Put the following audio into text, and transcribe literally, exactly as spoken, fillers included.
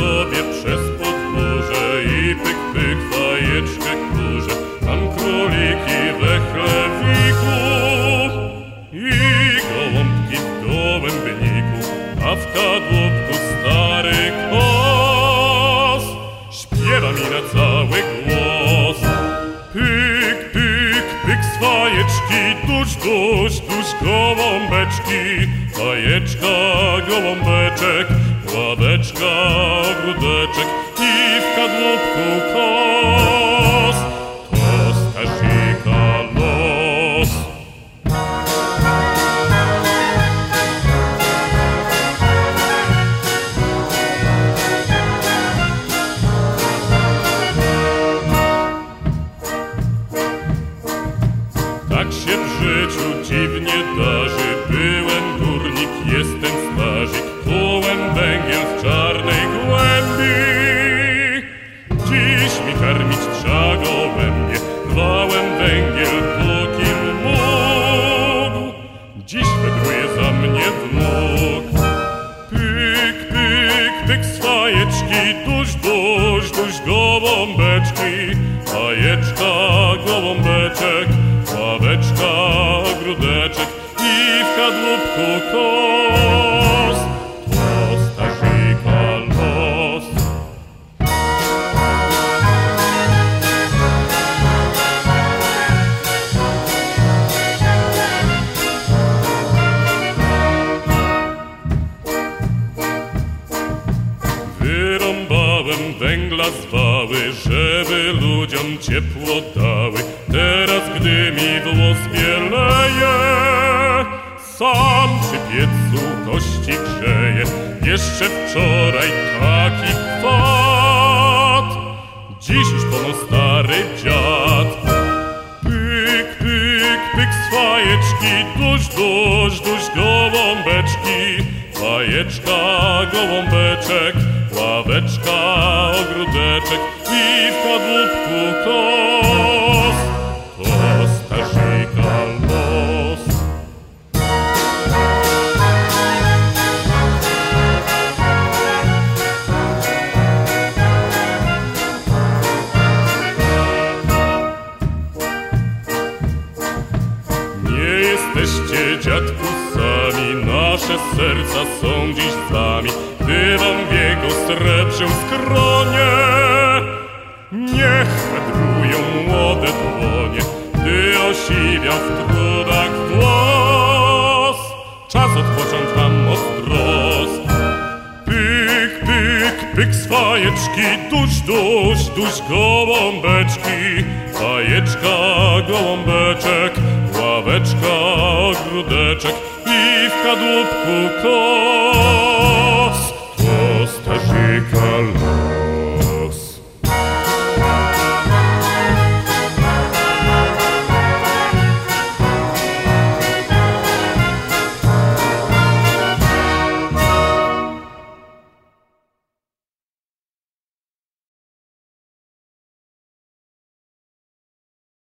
sobie przez podwórze i pyk, pyk, fajeczkę kurze. Tam króliki we chlewiku i gołąbki w gołębniku, a w kadłubku stary kos śpiewa mi na cały głos. Pyk, pyk, pyk z fajeczki, tuż, tuż, tuż gołąbeczki. Fajeczka, gołąbeczek, ławeczka, ogródeczek i w kadłubku kos. To Stasika los. Tak się w życiu dziwnie darzy. Byłem górnik, jestem strażnik, kułem węgiel w czarnej głębi. Dziś mi karmić trza gołębie, rwałem węgiel pókim mógł. Dziś wędruje za mnie wnuk. Pyk, pyk, pyk z fajeczki, duś, duś, duś gołąbeczki. Fajeczka, gołąbeczek, ławeczka, ogródeczek i w kadłubku kos. To Stasika los. Wyrąbałem węgla zwały, żeby ludziom ciepło dały. Teraz, gdy mi włos bieleje, sam przy piecu kości grzeje. Jeszcze wczoraj taki kwat, dziś już pono stary dziad. Pyk, pyk, pyk z fajeczki, duś, duś, duś gołąbeczki. Fajeczka, gołąbeczek, ławeczka, ogródeczek i w kadłubku kos. To Stasika los. Nie jesteście, dziadku, sami, nasze serca są dziś z wami. Gdy wam w jego srebrze skronie, niech wędrują młode dłonie. Gdy osiwiał w trudach włos, czas odpocząć wam od trosk. Pyk, pyk, pyk z fajeczki, duś, duś, duś gołąbeczki. Fajeczka, gołąbeczek, ławeczka, ogródeczek i w kadłubku kos. To Stasika los.